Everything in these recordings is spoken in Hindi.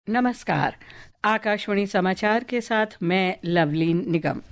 नमस्कार। आकाशवाणी समाचार के साथ मैं लवलीन निगम।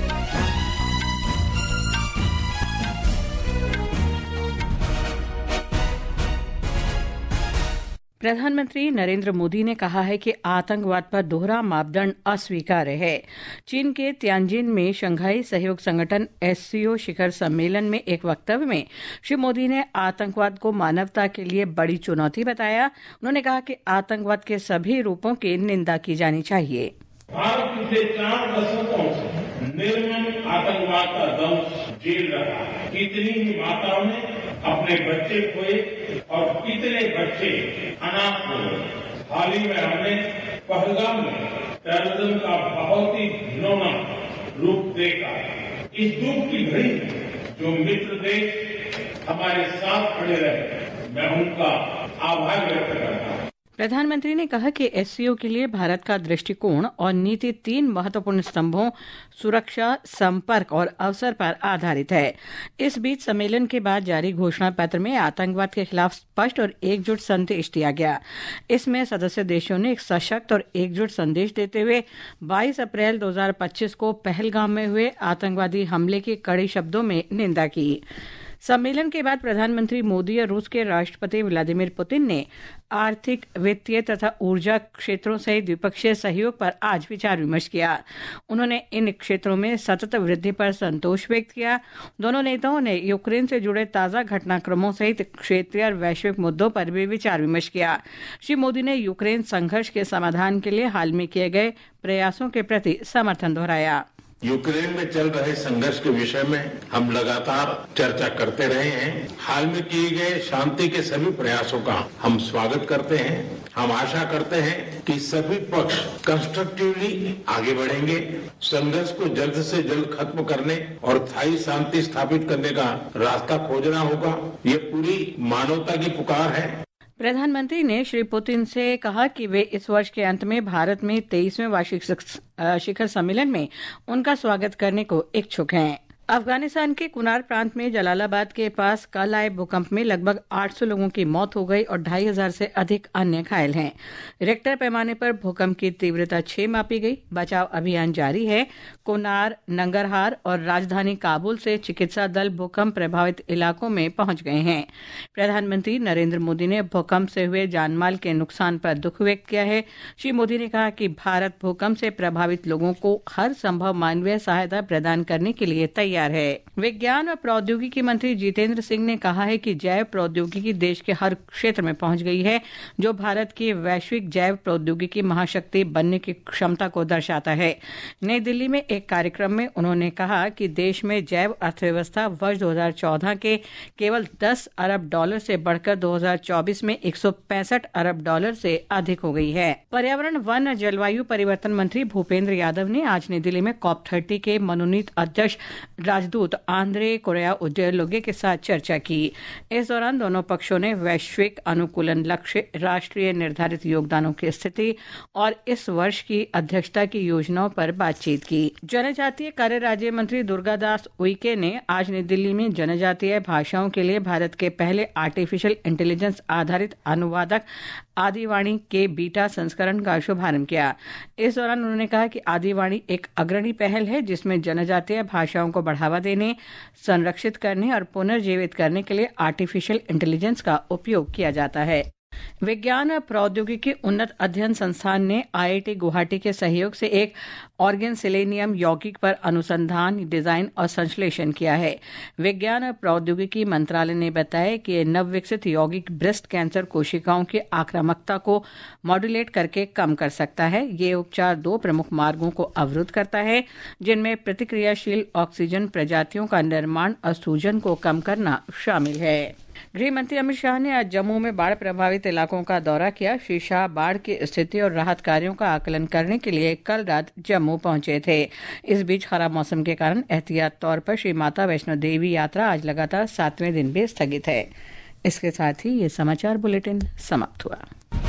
प्रधानमंत्री नरेंद्र मोदी ने कहा है कि आतंकवाद पर दोहरा मापदंड अस्वीकार्य है। चीन के तियानजिन में शंघाई सहयोग संगठन SCO शिखर सम्मेलन में एक वक्तव्य में श्री मोदी ने आतंकवाद को मानवता के लिए बड़ी चुनौती बताया। उन्होंने कहा कि आतंकवाद के सभी रूपों की निंदा की जानी चाहिए। भारत पिछले 4 दशकों से निर्मम आतंकवाद का दंश झेल रहा है। कितनी ही माताओं ने अपने बच्चे खोए और कितने बच्चे अनाथ हुए। हाल ही में हमने पहलगाम में टेररिज्म का बहुत ही घिनौना रूप देखा। इस दुख की घड़ी में जो मित्र देश हमारे साथ खड़े रहे, मैं उनका आभार व्यक्त करता हूं। प्रधानमंत्री ने कहा कि SCO के लिए भारत का दृष्टिकोण और नीति 3 महत्वपूर्ण स्तंभों सुरक्षा, संपर्क और अवसर पर आधारित है। इस बीच सम्मेलन के बाद जारी घोषणा पत्र में आतंकवाद के खिलाफ स्पष्ट और एकजुट संदेश दिया गया। इसमें सदस्य देशों ने एक सशक्त और एकजुट संदेश देते हुए 22 अप्रैल 2025 को पहलगाम में हुए आतंकवादी हमले की कड़े शब्दों में निंदा की। सम्मेलन के बाद प्रधानमंत्री मोदी और रूस के राष्ट्रपति व्लादिमीर पुतिन ने आर्थिक, वित्तीय तथा ऊर्जा क्षेत्रों सहित द्विपक्षीय सहयोग पर आज विचार विमर्श किया। उन्होंने इन क्षेत्रों में सतत वृद्धि पर संतोष व्यक्त किया। दोनों नेताओं ने यूक्रेन से जुड़े ताज़ा घटनाक्रमों सहित क्षेत्रीय और वैश्विक मुद्दों पर भी विचार विमर्श किया। श्री मोदी ने यूक्रेन संघर्ष के समाधान के लिए हाल में किए गए प्रयासों के प्रति समर्थन दोहराया। यूक्रेन में चल रहे संघर्ष के विषय में हम लगातार चर्चा करते रहे हैं। हाल में किए गए शांति के सभी प्रयासों का हम स्वागत करते हैं। हम आशा करते हैं कि सभी पक्ष कंस्ट्रक्टिवली आगे बढ़ेंगे। संघर्ष को जल्द से जल्द खत्म करने और स्थायी शांति स्थापित करने का रास्ता खोजना होगा। ये पूरी मानवता की पुकार है। प्रधानमंत्री ने श्री पुतिन से कहा कि वे इस वर्ष के अंत में भारत में 23वें वार्षिक शिखर सम्मेलन में उनका स्वागत करने को इच्छुक हैं। अफगानिस्तान के कुनार प्रांत में जलालाबाद के पास कल आए भूकंप में लगभग 800 लोगों की मौत हो गई और 2500 से अधिक अन्य घायल हैं। रिक्टर पैमाने पर भूकंप की तीव्रता 6 मापी गई। बचाव अभियान जारी है। कुनार, नंगरहार और राजधानी काबुल से चिकित्सा दल भूकंप प्रभावित इलाकों में पहुंच गए हैं। प्रधानमंत्री नरेंद्र मोदी ने भूकंप से हुए जानमाल के नुकसान पर दुख व्यक्त किया है। श्री मोदी ने कहा कि भारत भूकंप से प्रभावित लोगों को हर संभव मानवीय सहायता प्रदान करने के लिए तैयार है। विज्ञान और प्रौद्योगिकी मंत्री जितेंद्र सिंह ने कहा है कि जैव प्रौद्योगिकी देश के हर क्षेत्र में पहुंच गई है, जो भारत की वैश्विक जैव प्रौद्योगिकी महाशक्ति बनने की क्षमता को दर्शाता है। नई दिल्ली में एक कार्यक्रम में उन्होंने कहा कि देश में जैव अर्थव्यवस्था वर्ष 2014 के केवल $10 अरब से बढ़कर 2024 में $165 अरब से अधिक हो गई है। पर्यावरण, वन, जलवायु परिवर्तन मंत्री भूपेंद्र यादव ने आज नई दिल्ली में COP30 के मनोनीत अध्यक्ष राजदूत आंद्रे कोरेया उद्यलोगे के साथ चर्चा की। इस दौरान दोनों पक्षों ने वैश्विक अनुकूलन लक्ष्य, राष्ट्रीय निर्धारित योगदानों की स्थिति और इस वर्ष की अध्यक्षता की योजनाओं पर बातचीत की। जनजातीय कार्य राज्य मंत्री दुर्गादास उइके ने आज नई दिल्ली में जनजातीय भाषाओं के लिए भारत के पहले आर्टिफिशियल इंटेलिजेंस आधारित अनुवादक आदिवाणी के बीटा संस्करण का शुभारंभ किया। इस दौरान उन्होंने कहा कि आदिवाणी एक अग्रणी पहल है जिसमें जनजातीय भाषाओं को बढ़ावा देने, संरक्षित करने और पुनर्जीवित करने के लिए आर्टिफिशियल इंटेलिजेंस का उपयोग किया जाता है। विज्ञान और प्रौद्योगिकी उन्नत अध्ययन संस्थान ने IIT गुवाहाटी के सहयोग से एक ऑर्गन सेलेनियम यौगिक पर अनुसंधान, डिजाइन और संश्लेषण किया है। विज्ञान और प्रौद्योगिकी मंत्रालय ने बताया कि यह नवविकसित यौगिक ब्रेस्ट कैंसर कोशिकाओं की आक्रामकता को मॉड्यूलेट करके कम कर सकता है। ये उपचार 2 प्रमुख मार्गों को अवरुद्ध करता है, जिनमें प्रतिक्रियाशील ऑक्सीजन प्रजातियों का निर्माण और सूजन को कम करना शामिल है। गृह मंत्री अमित शाह ने आज जम्मू में बाढ़ प्रभावित इलाकों का दौरा किया। श्री शाह बाढ़ की स्थिति और राहत कार्यों का आकलन करने के लिए कल रात जम्मू पहुंचे थे। इस बीच खराब मौसम के कारण एहतियात तौर पर श्री माता वैष्णो देवी यात्रा आज लगातार 7वें दिन भी स्थगित है। इसके साथ ही ये समाचार बुलेटिन समाप्त हुआ।